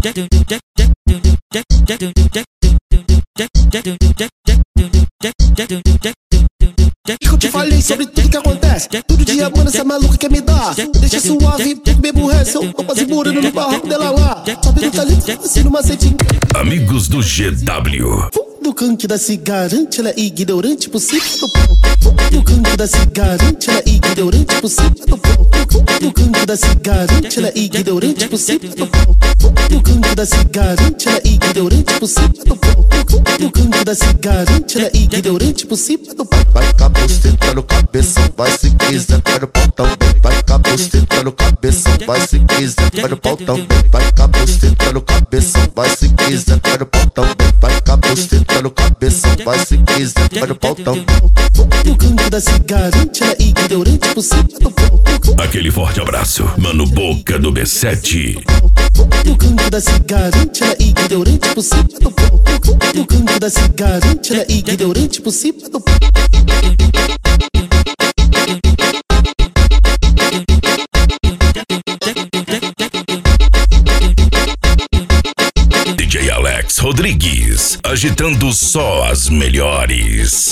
Eu te falei sobre tudo que acontece. Todo dia, mano, essa maluca quer me dar. Deixa suave, bebo resto. Eu tô quase morando no barraco dela lá. Sabe do talento, assim no macetinho. Amigos do GW. Do canto da cigarante, ela é ignorante por cima do pão. Do canto da cigarante, ela é ignorante por cima do pão. Do canto da cigarante, ela é ignorante por cima do pão. Do canto da cigarante, ela é ignorante por cima do pão. Do canto da cigarante, ela é ignorante por cima do pão. Vai com a buceta no cabeção, vai se quiser, vai no pau também. Vai com a buceta no cabeção, vai se quiser, vai no pau também. Vai com a buceta no cabeção, vai se quiser, vai no pau também. Vai com a buceta no cabeção, vai se quiser, vai no pau também. Do canto da cigarante, ela é ignorante por cima do pão. Aquele forte abraço, Mano Boca do B7. Do canto da cigarante, ela é ignorante por cima do pão. Do canto da cigarante, ela é ignorante por cima do pão. DJ Alex Rodrigues, agitando só as melhores.